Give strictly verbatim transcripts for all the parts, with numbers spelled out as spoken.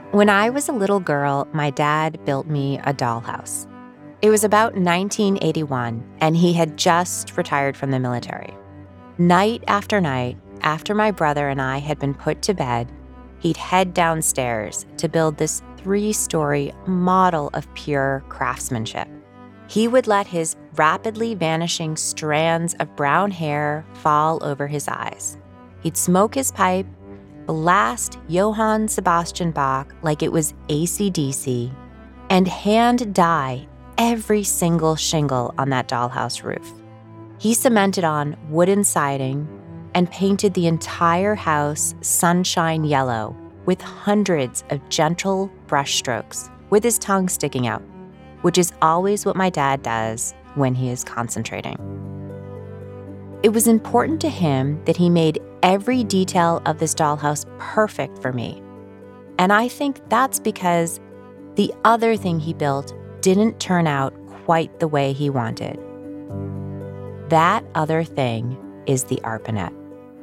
When I was a little girl, my dad built me a dollhouse. It was about nineteen eighty-one, and he had just retired from the military. Night after night, after my brother and I had been put to bed, he'd head downstairs to build this three-story model of pure craftsmanship. He would let his rapidly vanishing strands of brown hair fall over his eyes. He'd smoke his pipe, blast Johann Sebastian Bach like it was A C D C, and hand dye every single shingle on that dollhouse roof. He cemented on wooden siding and painted the entire house sunshine yellow with hundreds of gentle brushstrokes with his tongue sticking out, which is always what my dad does when he is concentrating. It was important to him that he made every detail of this dollhouse perfect for me. And I think that's because the other thing he built didn't turn out quite the way he wanted. That other thing is the ARPANET.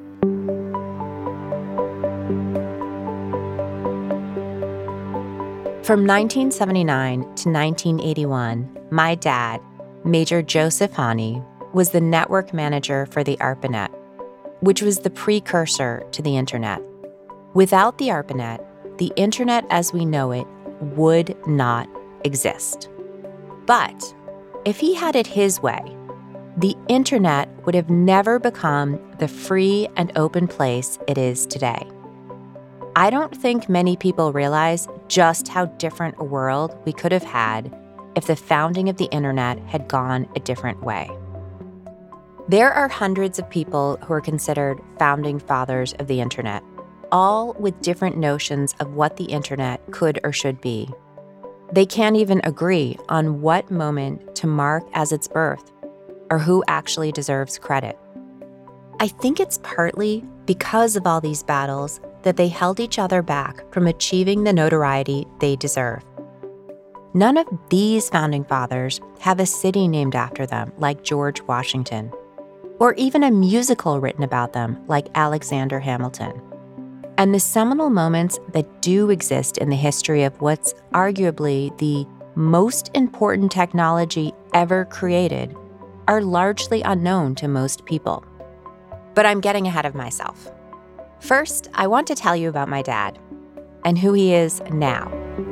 From nineteen seventy-nine to nineteen eighty-one, my dad, Major Joseph Hani, was the network manager for the ARPANET, which was the precursor to the internet. Without the ARPANET, the internet as we know it would not exist. But if he had it his way, the internet would have never become the free and open place it is today. I don't think many people realize just how different a world we could have had if the founding of the internet had gone a different way. There are hundreds of people who are considered founding fathers of the internet, all with different notions of what the internet could or should be. They can't even agree on what moment to mark as its birth or who actually deserves credit. I think it's partly because of all these battles that they held each other back from achieving the notoriety they deserve. None of these founding fathers have a city named after them like George Washington, or even a musical written about them like Alexander Hamilton. And the seminal moments that do exist in the history of what's arguably the most important technology ever created are largely unknown to most people. But I'm getting ahead of myself. First, I want to tell you about my dad and who he is now.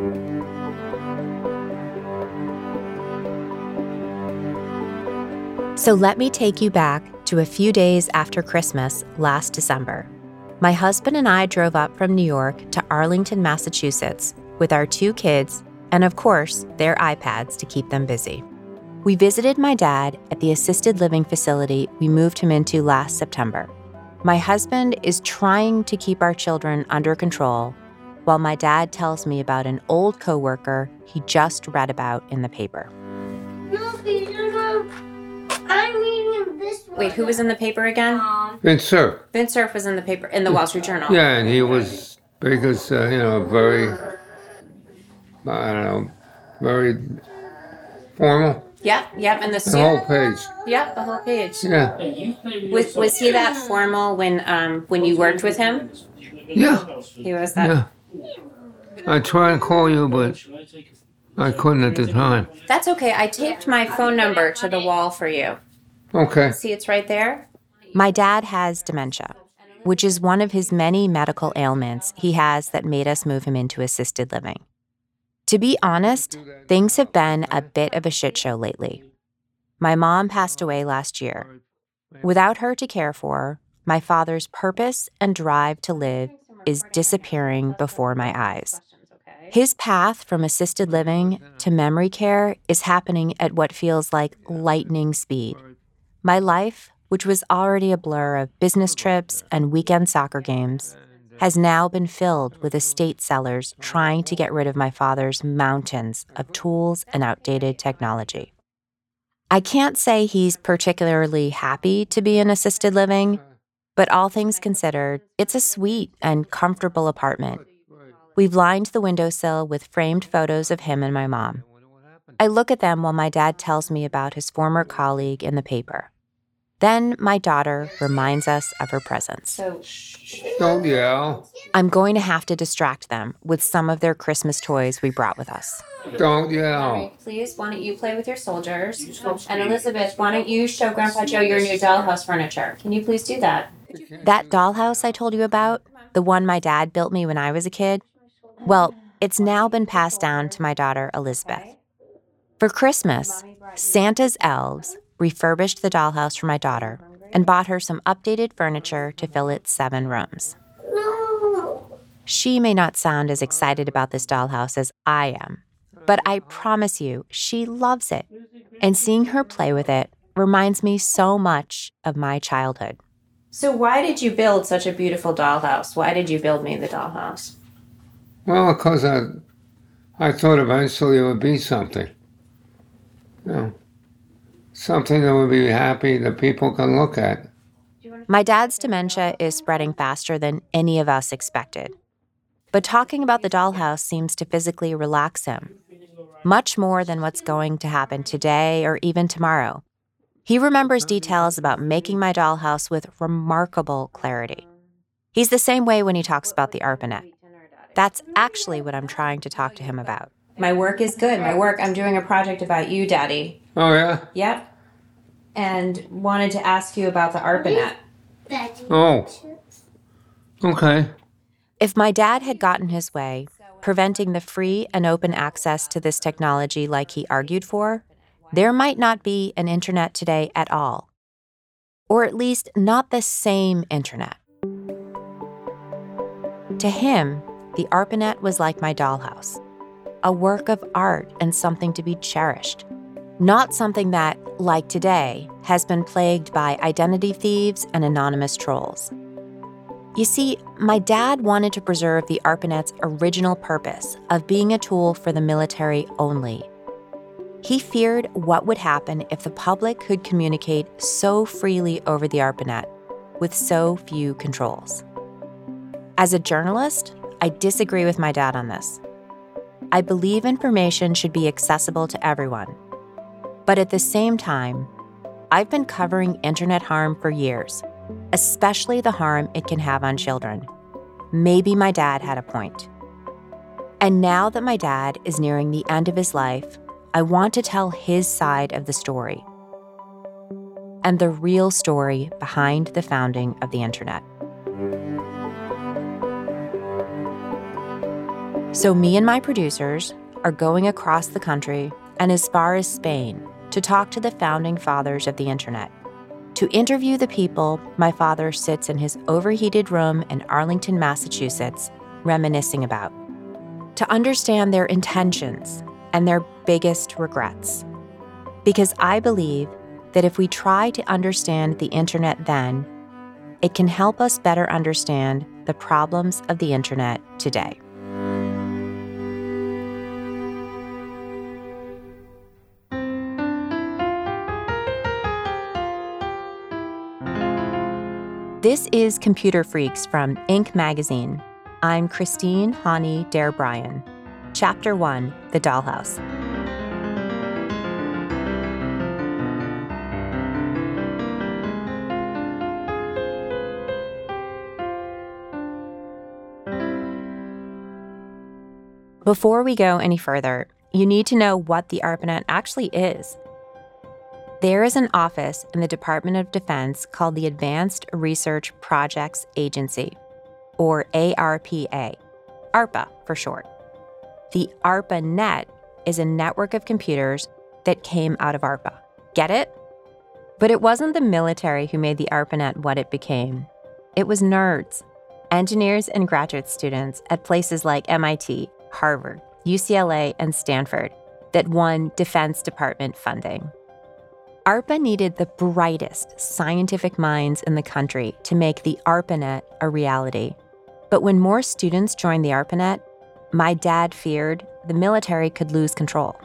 So let me take you back to a few days after Christmas last December. My husband and I drove up from New York to Arlington, Massachusetts with our two kids and, of course, their iPads to keep them busy. We visited my dad at the assisted living facility we moved him into last September. My husband is trying to keep our children under control while my dad tells me about an old coworker he just read about in the paper. I'm reading this one. Wait, who was in the paper again? Vince Cerf. Vince Cerf was in the paper, in the Wall Street Journal. Yeah, and he was, because, uh, you know, very, I don't know, very formal. Yep, yep, and the suit. The whole page. Yep, the whole page. Yeah. Was was he that formal when um when you worked with him? Yeah. He was that. Yeah. I tried to call you, but I couldn't at the time. That's okay. I taped my phone number to the wall for you. Okay. See, it's right there. My dad has dementia, which is one of his many medical ailments he has that made us move him into assisted living. To be honest, things have been a bit of a shit show lately. My mom passed away last year. Without her to care for, my father's purpose and drive to live is disappearing before my eyes. His path from assisted living to memory care is happening at what feels like lightning speed. My life, which was already a blur of business trips and weekend soccer games, has now been filled with estate sellers trying to get rid of my father's mountains of tools and outdated technology. I can't say he's particularly happy to be in assisted living, but all things considered, it's a sweet and comfortable apartment. We've lined the windowsill with framed photos of him and my mom. I look at them while my dad tells me about his former colleague in the paper. Then my daughter reminds us of her presence. So, shh. Don't yell. I'm going to have to distract them with some of their Christmas toys we brought with us. Don't yell. Larry, please, why don't you play with your soldiers? And Elizabeth, why don't you show Grandpa Joe your new dollhouse furniture? Can you please do that? That dollhouse I told you about, the one my dad built me when I was a kid, well, it's now been passed down to my daughter, Elizabeth. For Christmas, Santa's elves refurbished the dollhouse for my daughter and bought her some updated furniture to fill its seven rooms. No. She may not sound as excited about this dollhouse as I am, but I promise you, she loves it. And seeing her play with it reminds me so much of my childhood. So why did you build such a beautiful dollhouse? Why did you build me the dollhouse? Well, because I, I thought eventually it would be something. You know, something that would be happy that people can look at. My dad's dementia is spreading faster than any of us expected. But talking about the dollhouse seems to physically relax him, much more than what's going to happen today or even tomorrow. He remembers details about making my dollhouse with remarkable clarity. He's the same way when he talks about the ARPANET. That's actually what I'm trying to talk to him about. My work is good. My work, I'm doing a project about you, Daddy. Oh, yeah? Yep. And wanted to ask you about the ARPANET. Oh. Okay. If my dad had gotten his way, preventing the free and open access to this technology like he argued for, there might not be an internet today at all. Or at least not the same internet. To him, the ARPANET was like my dollhouse, a work of art and something to be cherished, not something that, like today, has been plagued by identity thieves and anonymous trolls. You see, my dad wanted to preserve the ARPANET's original purpose of being a tool for the military only. He feared what would happen if the public could communicate so freely over the ARPANET with so few controls. As a journalist, I disagree with my dad on this. I believe information should be accessible to everyone. But at the same time, I've been covering internet harm for years, especially the harm it can have on children. Maybe my dad had a point. And now that my dad is nearing the end of his life, I want to tell his side of the story and the real story behind the founding of the internet. So me and my producers are going across the country and as far as Spain to talk to the founding fathers of the internet, to interview the people my father sits in his overheated room in Arlington, Massachusetts, reminiscing about, to understand their intentions and their biggest regrets. Because I believe that if we try to understand the internet then, it can help us better understand the problems of the internet today. This is Computer Freaks from Inc magazine. I'm Christine Hani Dare Bryan. Chapter one, The Dollhouse. Before we go any further, you need to know what the ARPANET actually is. There is an office in the Department of Defense called the Advanced Research Projects Agency, or A R P A, ARPA for short. The ARPANET is a network of computers that came out of ARPA. Get it? But it wasn't the military who made the ARPANET what it became. It was nerds, engineers and graduate students at places like M I T, Harvard, U C L A, and Stanford that won Defense Department funding. ARPA needed the brightest scientific minds in the country to make the ARPANET a reality. But when more students joined the ARPANET, my dad feared the military could lose control.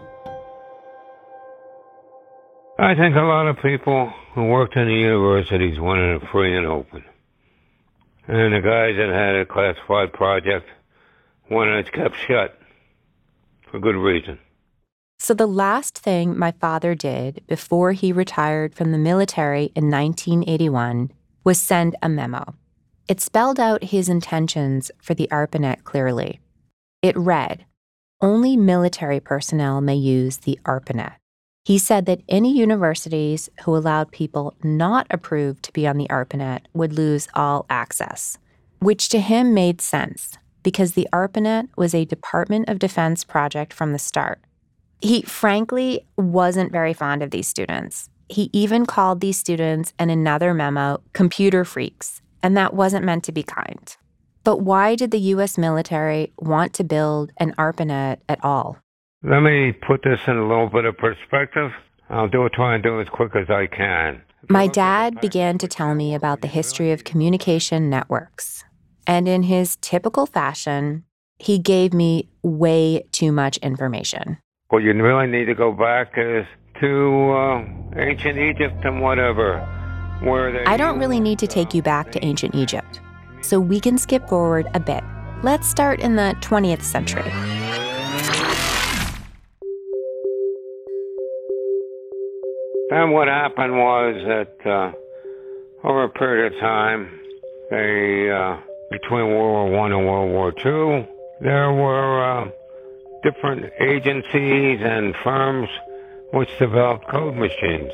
I think a lot of people who worked in the universities wanted it free and open. And the guys that had a classified project wanted it kept shut for good reason. So the last thing my father did before he retired from the military in nineteen eighty-one was send a memo. It spelled out his intentions for the ARPANET clearly. It read, "Only military personnel may use the ARPANET." He said that any universities who allowed people not approved to be on the ARPANET would lose all access, which to him made sense because the ARPANET was a Department of Defense project from the start. He frankly wasn't very fond of these students. He even called these students in another memo computer freaks, and that wasn't meant to be kind. But why did the U S military want to build an ARPANET at all? Let me put this in a little bit of perspective. I'll do it, try and do it as quick as I can. My dad began to tell me about the history of communication networks. And in his typical fashion, he gave me way too much information. What you really need to go back is to uh, ancient Egypt and whatever, where they... I don't really need to take you back to ancient Egypt, so we can skip forward a bit. Let's start in the twentieth century. And what happened was that uh, over a period of time, they, uh, between World War One and World War Two, there were uh, different agencies and firms which developed code machines.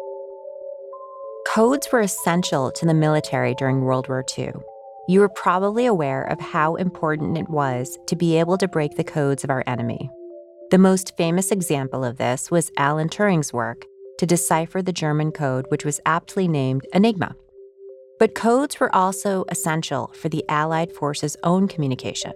Codes were essential to the military during World War Two. You were probably aware of how important it was to be able to break the codes of our enemy. The most famous example of this was Alan Turing's work to decipher the German code, which was aptly named Enigma. But codes were also essential for the Allied forces' own communication.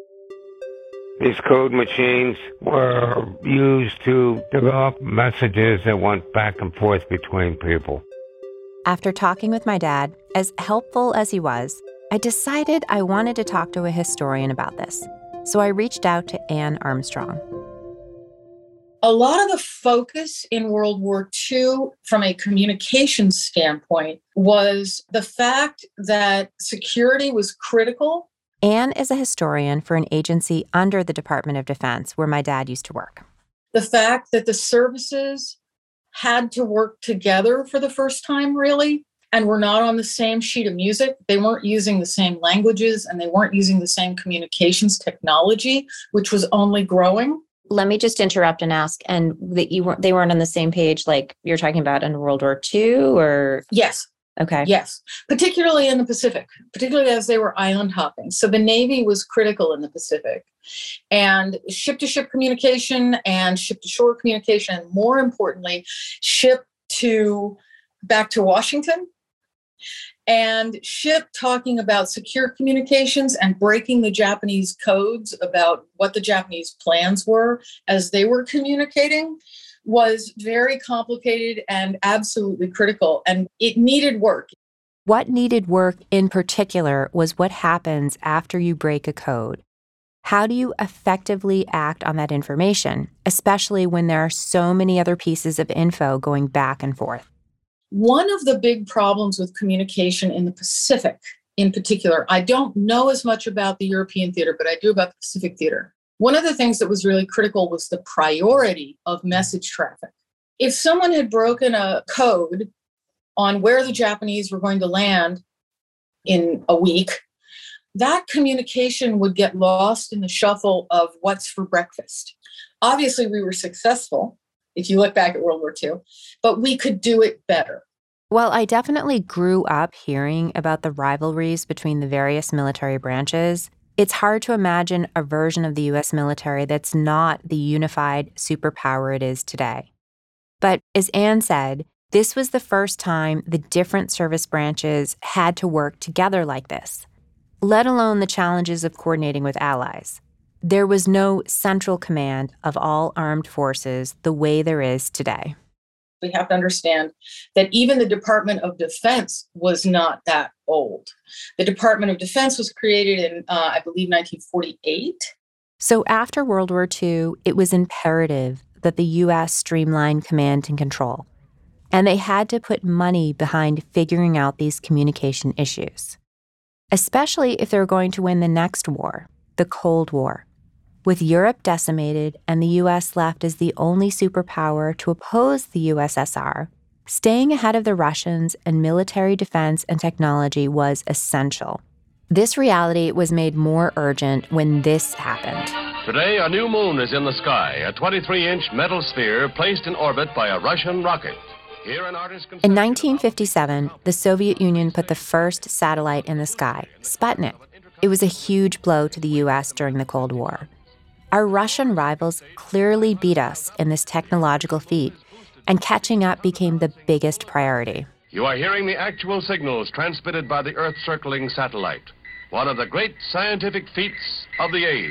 These code machines were used to develop messages that went back and forth between people. After talking with my dad, as helpful as he was, I decided I wanted to talk to a historian about this. So I reached out to Anne Armstrong. A lot of the focus in World War Two from a communications standpoint was the fact that security was critical. Anne is a historian for an agency under the Department of Defense where my dad used to work. The fact that the services had to work together for the first time, really, and were not on the same sheet of music. They weren't using the same languages, and they weren't using the same communications technology, which was only growing. Let me just interrupt and ask, and that you weren't, they weren't on the same page like you're talking about in World War Two, or? Yes. Okay. Yes, particularly in the Pacific, particularly as they were island hopping. So the Navy was critical in the Pacific. And ship-to-ship communication and ship-to-shore communication, and more importantly, ship to back to Washington, and ship talking about secure communications and breaking the Japanese codes about what the Japanese plans were as they were communicating was very complicated and absolutely critical, and it needed work. What needed work in particular was what happens after you break a code. How do you effectively act on that information, especially when there are so many other pieces of info going back and forth? One of the big problems with communication in the Pacific in particular, I don't know as much about the European theater, but I do about the Pacific theater. One of the things that was really critical was the priority of message traffic. If someone had broken a code on where the Japanese were going to land in a week, that communication would get lost in the shuffle of what's for breakfast. Obviously, we were successful, if you look back at World War Two, but we could do it better. Well, I definitely grew up hearing about the rivalries between the various military branches. It's hard to imagine a version of the U S military that's not the unified superpower it is today. But as Anne said, this was the first time the different service branches had to work together like this, let alone the challenges of coordinating with allies. There was no central command of all armed forces the way there is today. We have to understand that even the Department of Defense was not that old. The Department of Defense was created in, uh, I believe, nineteen forty-eight. So after World War Two, it was imperative that the U S streamline command and control. And they had to put money behind figuring out these communication issues, especially if they were going to win the next war, the Cold War. With Europe decimated and the U S left as the only superpower to oppose the U S S R, staying ahead of the Russians in military defense and technology was essential. This reality was made more urgent when this happened. Today, a new moon is in the sky, a twenty-three inch metal sphere placed in orbit by a Russian rocket. Here an artist In nineteen fifty-seven, the Soviet Union put the first satellite in the sky, Sputnik. It was a huge blow to the U S during the Cold War. Our Russian rivals clearly beat us in this technological feat, and catching up became the biggest priority. You are hearing the actual signals transmitted by the Earth-circling satellite, one of the great scientific feats of the age.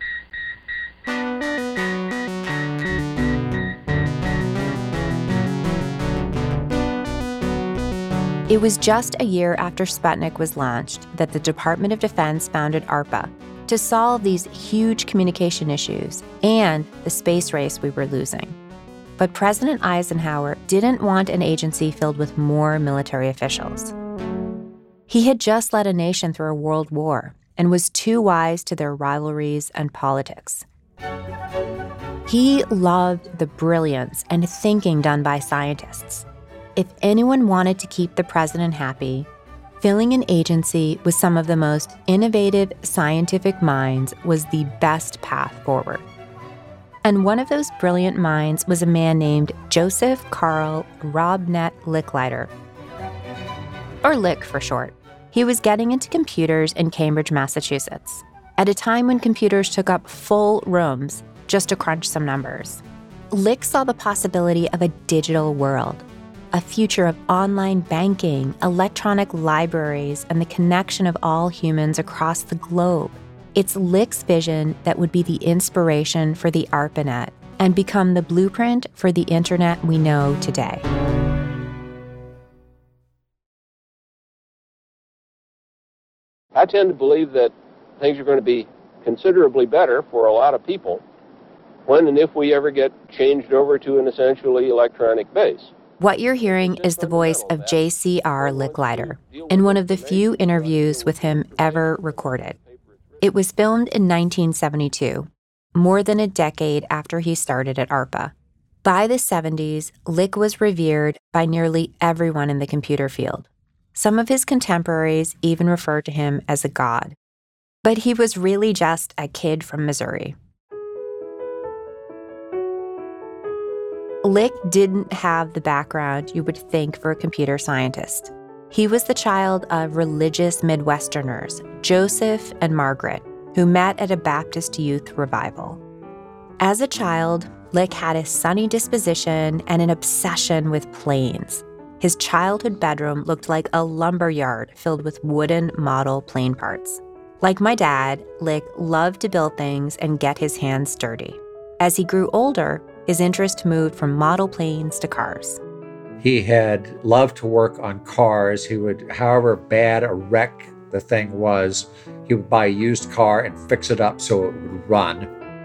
It was just a year after Sputnik was launched that the Department of Defense founded ARPA to solve these huge communication issues and the space race we were losing. But President Eisenhower didn't want an agency filled with more military officials. He had just led a nation through a world war and was too wise to their rivalries and politics. He loved the brilliance and thinking done by scientists. If anyone wanted to keep the president happy, filling an agency with some of the most innovative scientific minds was the best path forward. And one of those brilliant minds was a man named Joseph Carl Robnet Licklider, or Lick for short. He was getting into computers in Cambridge, Massachusetts, at a time when computers took up full rooms just to crunch some numbers. Lick saw the possibility of a digital world, a future of online banking, electronic libraries, and the connection of all humans across the globe. It's Lick's vision that would be the inspiration for the ARPANET and become the blueprint for the internet we know today. I tend to believe that things are going to be considerably better for a lot of people when and if we ever get changed over to an essentially electronic base. What you're hearing is the voice of J C R Licklider in one of the few interviews with him ever recorded. It was filmed in nineteen seventy-two, more than a decade after he started at ARPA. By the seventies, Lick was revered by nearly everyone in the computer field. Some of his contemporaries even referred to him as a god. But he was really just a kid from Missouri. Lick didn't have the background you would think for a computer scientist. He was the child of religious Midwesterners, Joseph and Margaret, who met at a Baptist youth revival. As a child, Lick had a sunny disposition and an obsession with planes. His childhood bedroom looked like a lumber yard filled with wooden model plane parts. Like my dad, Lick loved to build things and get his hands dirty. As he grew older, his interest moved from model planes to cars. He had loved to work on cars. He would, however bad a wreck the thing was, he would buy a used car and fix it up so it would run.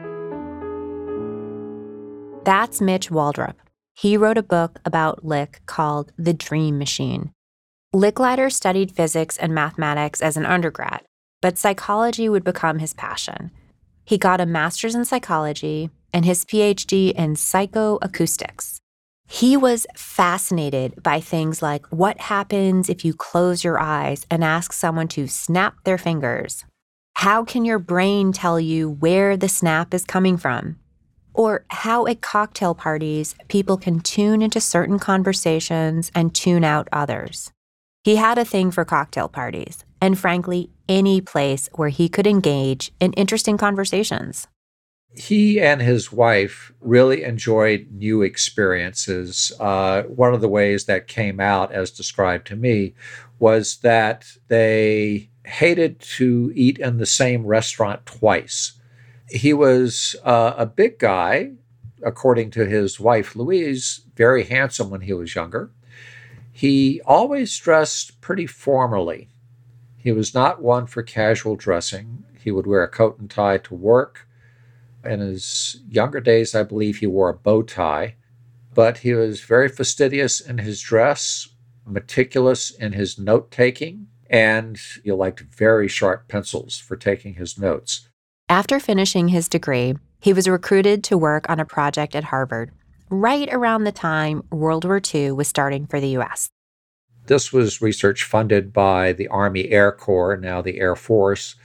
That's Mitch Waldrop. He wrote a book about Lick called The Dream Machine. Licklider studied physics and mathematics as an undergrad, but psychology would become his passion. He got a master's in psychology and his P H D in psychoacoustics. He was fascinated by things like what happens if you close your eyes and ask someone to snap their fingers. How can your brain tell you where the snap is coming from? Or how at cocktail parties, people can tune into certain conversations and tune out others. He had a thing for cocktail parties, and frankly, any place where he could engage in interesting conversations. He and his wife really enjoyed new experiences. Uh, one of the ways that came out, as described to me, was that they hated to eat in the same restaurant twice. He was uh, a big guy, according to his wife, Louise, very handsome when he was younger. He always dressed pretty formally. He was not one for casual dressing. He would wear a coat and tie to work. In his younger days, I believe he wore a bow tie. But he was very fastidious in his dress, meticulous in his note-taking, and he liked very sharp pencils for taking his notes. After finishing his degree, he was recruited to work on a project at Harvard, right around the time World War Two was starting for the U S. This was research funded by the Army Air Corps, now the Air Force,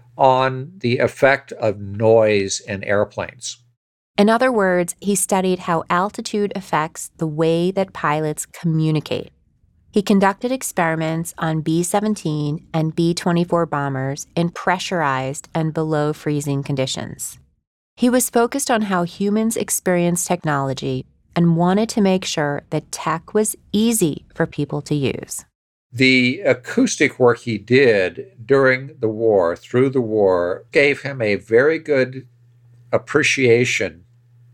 on the effect of noise in airplanes. In other words, he studied how altitude affects the way that pilots communicate. He conducted experiments on B seventeen and B twenty-four bombers in pressurized and below freezing conditions. He was focused on how humans experience technology and wanted to make sure that tech was easy for people to use. The acoustic work he did during the war, through the war, gave him a very good appreciation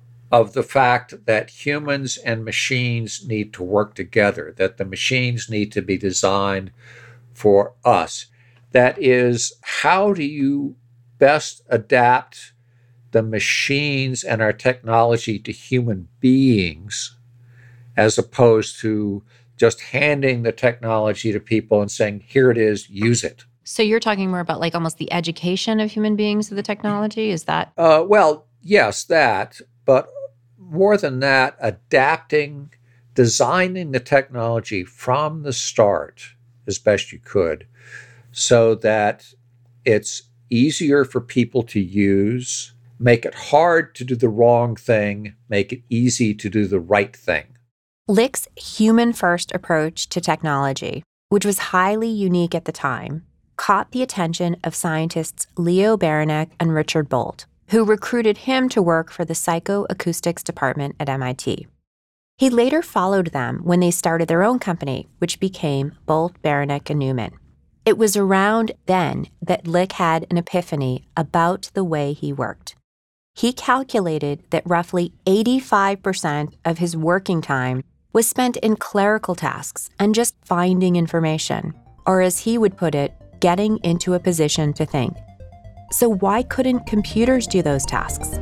of the fact that humans and machines need to work together, that the machines need to be designed for us. That is, how do you best adapt the machines and our technology to human beings as opposed to just handing the technology to people and saying, here it is, use it. So you're talking more about like almost the education of human beings to the technology? Is that? Uh, well, yes, that. But more than that, adapting, designing the technology from the start as best you could so that it's easier for people to use, make it hard to do the wrong thing, make it easy to do the right thing. Lick's human-first approach to technology, which was highly unique at the time, caught the attention of scientists Leo Beranek and Richard Bolt, who recruited him to work for the psychoacoustics department at M I T. He later followed them when they started their own company, which became Bolt, Beranek, and Newman. It was around then that Lick had an epiphany about the way he worked. He calculated that roughly eighty-five percent of his working time was spent in clerical tasks and just finding information, or as he would put it, getting into a position to think. So why couldn't computers do those tasks?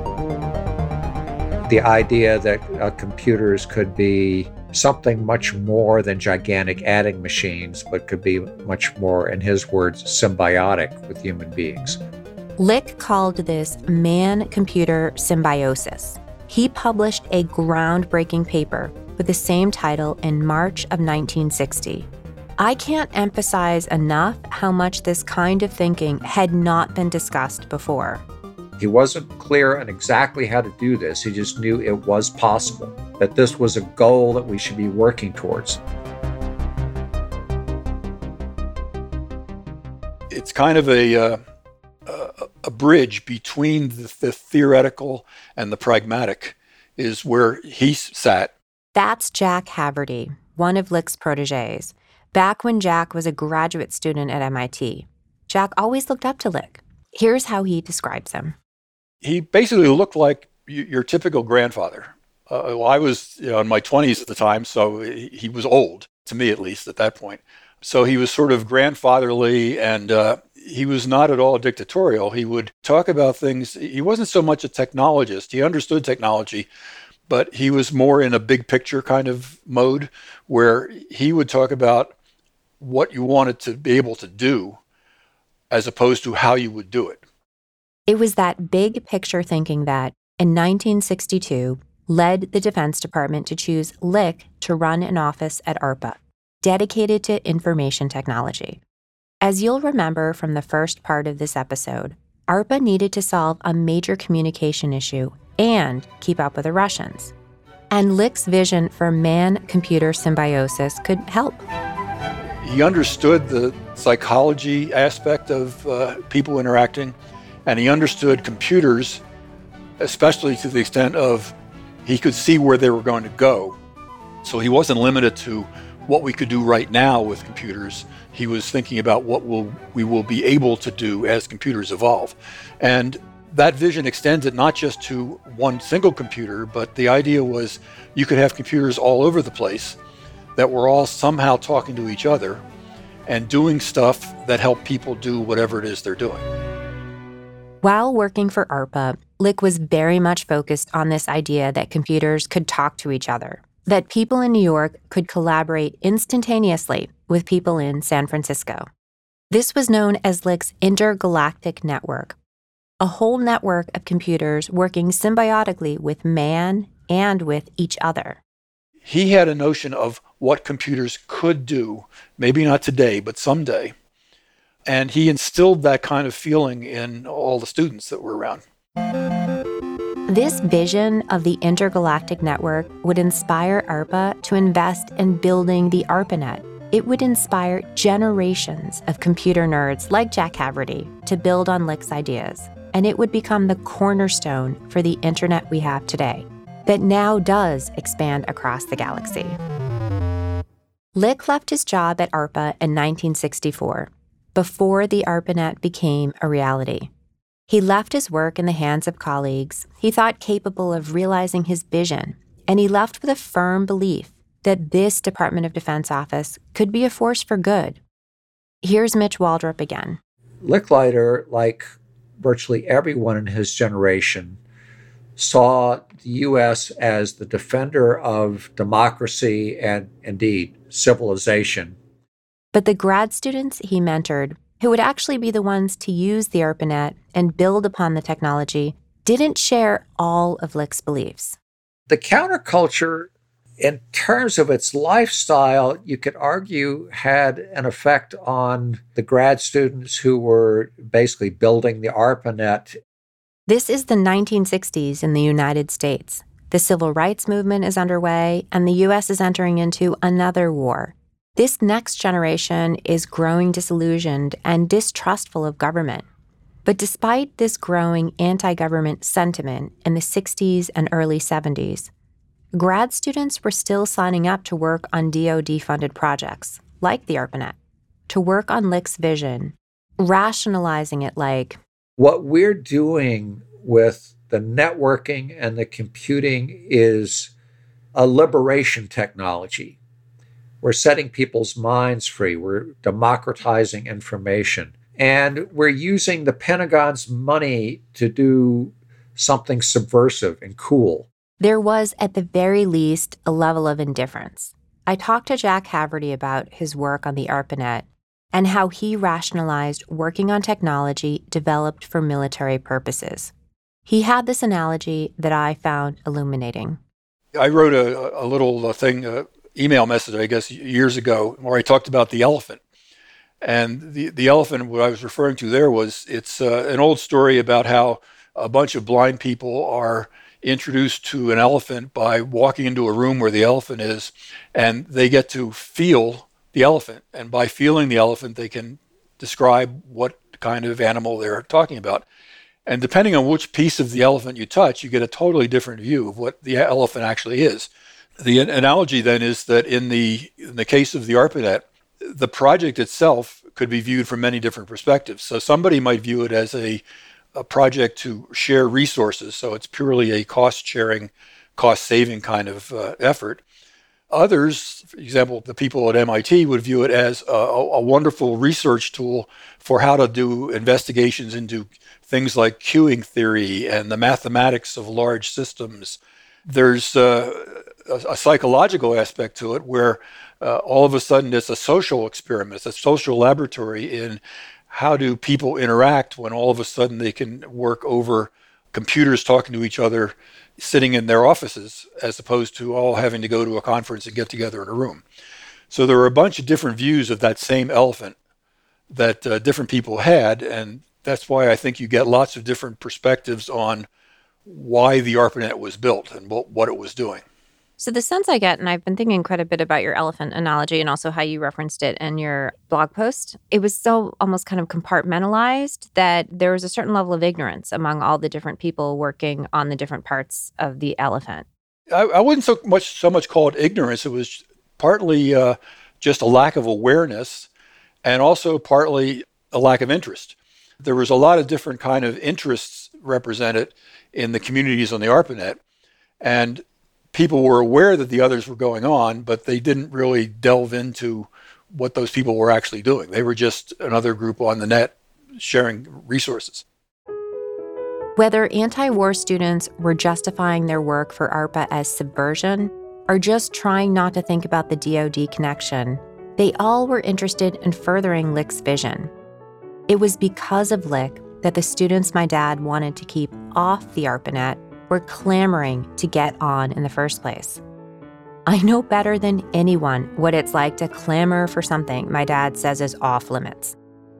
The idea that uh, computers could be something much more than gigantic adding machines, but could be much more, in his words, symbiotic with human beings. Lick called this man-computer symbiosis. He published a groundbreaking paper with the same title in March of nineteen sixty. I can't emphasize enough how much this kind of thinking had not been discussed before. He wasn't clear on exactly how to do this. He just knew it was possible, that this was a goal that we should be working towards. It's kind of a, uh, a, a bridge between the, the theoretical and the pragmatic is where he sat. That's Jack Haverty, one of Lick's protégés. Back when Jack was a graduate student at M I T, Jack always looked up to Lick. Here's how he describes him. He basically looked like your typical grandfather. Uh, well, I was you know, in my twenties at the time, so he was old, to me at least, at that point. So he was sort of grandfatherly, and uh, he was not at all dictatorial. He would talk about things. He wasn't so much a technologist. He understood technology, but he was more in a big picture kind of mode where he would talk about what you wanted to be able to do as opposed to how you would do it. It was that big picture thinking that, in nineteen sixty-two, led the Defense Department to choose Lick to run an office at ARPA, dedicated to information technology. As you'll remember from the first part of this episode, ARPA needed to solve a major communication issue and keep up with the Russians. And Lick's vision for man-computer symbiosis could help. He understood the psychology aspect of uh, people interacting, and he understood computers, especially to the extent of he could see where they were going to go. So he wasn't limited to what we could do right now with computers. He was thinking about what will we will be able to do as computers evolve. And that vision extended not just to one single computer, but the idea was you could have computers all over the place that were all somehow talking to each other and doing stuff that help people do whatever it is they're doing. While working for ARPA, Lick was very much focused on this idea that computers could talk to each other, that people in New York could collaborate instantaneously with people in San Francisco. This was known as Lick's intergalactic network. a whole network of computers working symbiotically with man and with each other. He had a notion of what computers could do, maybe not today, but someday. And he instilled that kind of feeling in all the students that were around. This vision of the intergalactic network would inspire ARPA to invest in building the ARPANET. It would inspire generations of computer nerds like Jack Haverty to build on Lick's ideas, and it would become the cornerstone for the internet we have today, that now does expand across the galaxy. Lick left his job at ARPA in nineteen sixty-four, before the ARPANET became a reality. He left his work in the hands of colleagues he thought capable of realizing his vision, and he left with a firm belief that this Department of Defense office could be a force for good. Here's Mitch Waldrop again. Licklider, like virtually everyone in his generation, saw the U S as the defender of democracy and, indeed, civilization. But the grad students he mentored, who would actually be the ones to use the ARPANET and build upon the technology, didn't share all of Lick's beliefs. The counterculture, in terms of its lifestyle, you could argue had an effect on the grad students who were basically building the ARPANET. This is the nineteen sixties in the United States. The civil rights movement is underway, and the U S is entering into another war. This next generation is growing disillusioned and distrustful of government. But despite this growing anti-government sentiment in the sixties and early seventies, grad students were still signing up to work on D O D-funded projects, like the ARPANET, to work on Lick's vision, rationalizing it like, what we're doing with the networking and the computing is a liberation technology. We're setting people's minds free. We're democratizing information. And we're using the Pentagon's money to do something subversive and cool. There was, at the very least, a level of indifference. I talked to Jack Haverty about his work on the ARPANET and how he rationalized working on technology developed for military purposes. He had this analogy that I found illuminating. I wrote a, a little thing, uh, email message, I guess, years ago, where I talked about the elephant. And the, the elephant, what I was referring to there was, it's uh, an old story about how a bunch of blind people are introduced to an elephant by walking into a room where the elephant is, and they get to feel the elephant. And by feeling the elephant, they can describe what kind of animal they're talking about. And depending on which piece of the elephant you touch, you get a totally different view of what the elephant actually is. The analogy then is that in the in the case of the ARPANET, the project itself could be viewed from many different perspectives. So somebody might view it as a, a project to share resources, so it's purely a cost-sharing, cost-saving kind of uh, effort. Others, for example, the people at M I T would view it as a, a wonderful research tool for how to do investigations into things like queuing theory and the mathematics of large systems. There's uh, a, a psychological aspect to it where uh, all of a sudden it's a social experiment, it's a social laboratory in how do people interact when all of a sudden they can work over computers talking to each other sitting in their offices, as opposed to all having to go to a conference and get together in a room. So there were a bunch of different views of that same elephant that uh, different people had, and that's why I think you get lots of different perspectives on why the ARPANET was built and what, what it was doing. So the sense I get, and I've been thinking quite a bit about your elephant analogy and also how you referenced it in your blog post, it was so almost kind of compartmentalized that there was a certain level of ignorance among all the different people working on the different parts of the elephant. I, I wouldn't so much so much call it ignorance. It was partly uh, just a lack of awareness and also partly a lack of interest. There was a lot of different kind of interests represented in the communities on the ARPANET, and people were aware that the others were going on, but they didn't really delve into what those people were actually doing. They were just another group on the net sharing resources. Whether anti-war students were justifying their work for ARPA as subversion or just trying not to think about the D O D connection, they all were interested in furthering Lick's vision. It was because of Lick that the students my dad wanted to keep off the ARPANET were clamoring to get on in the first place. I know better than anyone what it's like to clamor for something my dad says is off limits.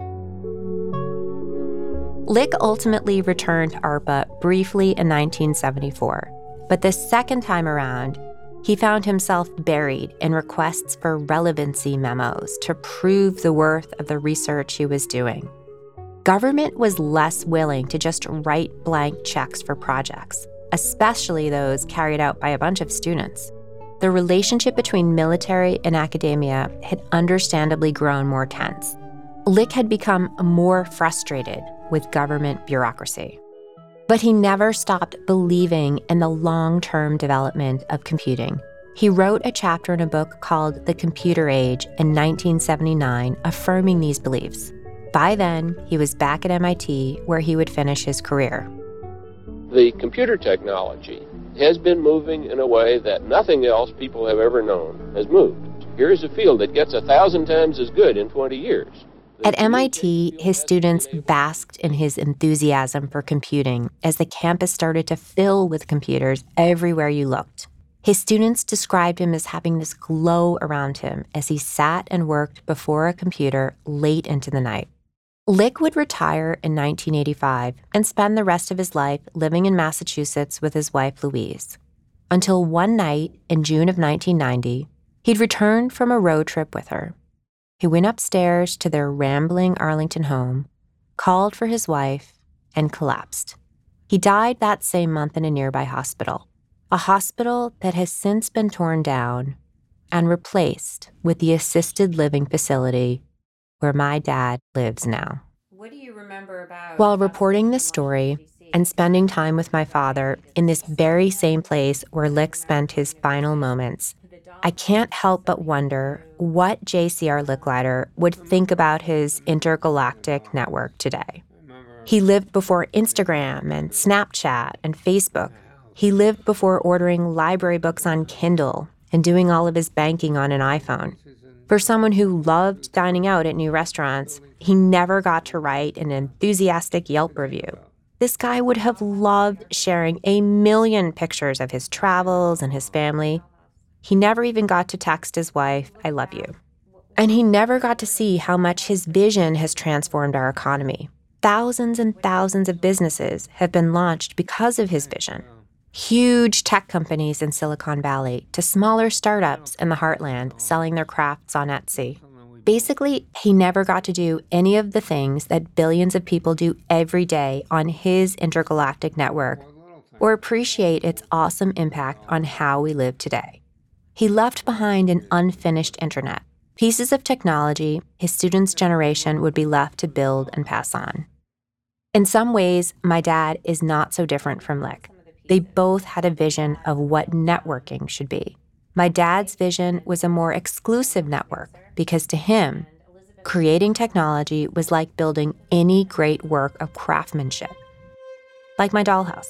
Lick ultimately returned to ARPA briefly in nineteen seventy-four, but the second time around, he found himself buried in requests for relevancy memos to prove the worth of the research he was doing. Government was less willing to just write blank checks for projects, especially those carried out by a bunch of students. The relationship between military and academia had understandably grown more tense. Lick had become more frustrated with government bureaucracy. But he never stopped believing in the long-term development of computing. He wrote a chapter in a book called The Computer Age in nineteen seventy-nine, affirming these beliefs. By then, he was back at M I T, where he would finish his career. The computer technology has been moving in a way that nothing else people have ever known has moved. Here is a field that gets a thousand times as good in twenty years. At M I T, his students basked in his enthusiasm for computing as the campus started to fill with computers everywhere you looked. His students described him as having this glow around him as he sat and worked before a computer late into the night. Lick would retire in nineteen eighty-five and spend the rest of his life living in Massachusetts with his wife, Louise. Until one night in June of nineteen ninety, he'd returned from a road trip with her. He went upstairs to their rambling Arlington home, called for his wife, and collapsed. He died that same month in a nearby hospital, a hospital that has since been torn down and replaced with the assisted living facility where my dad lives now. What do you remember about... While reporting this story and spending time with my father in this very same place where Lick spent his final moments, I can't help but wonder what J C R Licklider would think about his intergalactic network today. He lived before Instagram and Snapchat and Facebook. He lived before ordering library books on Kindle and doing all of his banking on an iPhone. For someone who loved dining out at new restaurants, he never got to write an enthusiastic Yelp review. This guy would have loved sharing a million pictures of his travels and his family. He never even got to text his wife, "I love you." And he never got to see how much his vision has transformed our economy. Thousands and thousands of businesses have been launched because of his vision. Huge tech companies in Silicon Valley to smaller startups in the heartland selling their crafts on Etsy. Basically, he never got to do any of the things that billions of people do every day on his intergalactic network or appreciate its awesome impact on how we live today. He left behind an unfinished internet, pieces of technology his students' generation would be left to build and pass on. In some ways, my dad is not so different from Lick. They both had a vision of what networking should be. My dad's vision was a more exclusive network because to him, creating technology was like building any great work of craftsmanship. Like my dollhouse.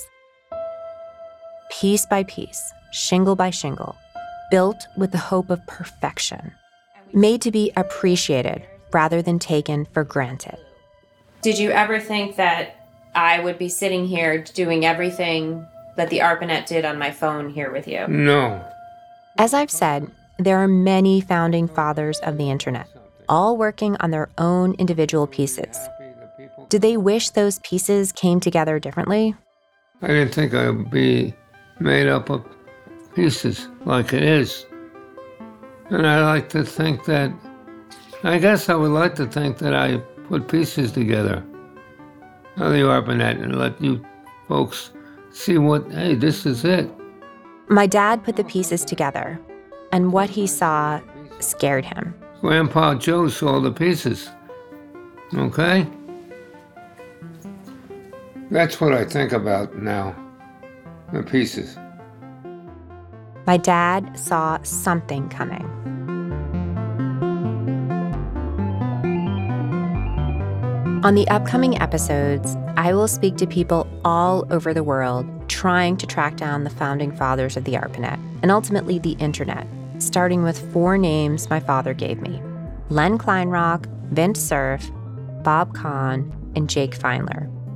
Piece by piece, shingle by shingle, built with the hope of perfection, made to be appreciated rather than taken for granted. Did you ever think that I would be sitting here doing everything that the ARPANET did on my phone here with you? No. As I've said, there are many founding fathers of the internet, all working on their own individual pieces. Did they wish those pieces came together differently? I didn't think I would be made up of pieces like it is. And I like to think that, I guess I would like to think that I put pieces together of the ARPANET and let you folks see what, hey, this is it. My dad put the pieces together, and what he saw scared him. Grandpa Joe saw the pieces. Okay? That's what I think about now, the pieces. My dad saw something coming. On the upcoming episodes, I will speak to people all over the world trying to track down the founding fathers of the ARPANET and ultimately the internet, starting with four names my father gave me: Len Kleinrock, Vint Cerf, Bob Kahn, and Jake Feinler.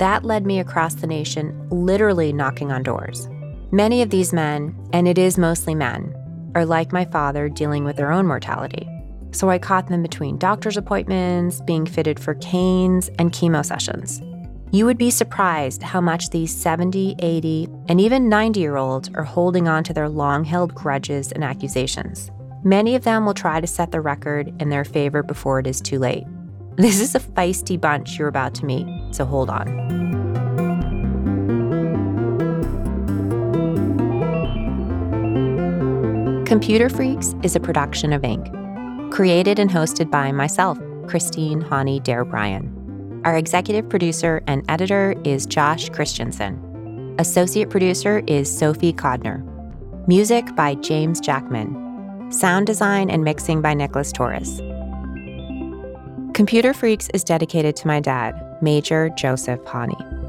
That led me across the nation, literally knocking on doors. Many of these men, and it is mostly men, are like my father dealing with their own mortality. So I caught them between doctor's appointments, being fitted for canes, and chemo sessions. You would be surprised how much these seventy, eighty, and even ninety-year-olds are holding on to their long-held grudges and accusations. Many of them will try to set the record in their favor before it is too late. This is a feisty bunch you're about to meet, so hold on. Computer Freaks is a production of Inc, created and hosted by myself, Christine Hany Dare Bryan. Our executive producer and editor is Josh Christensen. Associate producer is Sophie Codner. Music by James Jackman. Sound design and mixing by Nicholas Torres. Computer Freaks is dedicated to my dad, Major Joseph Hany.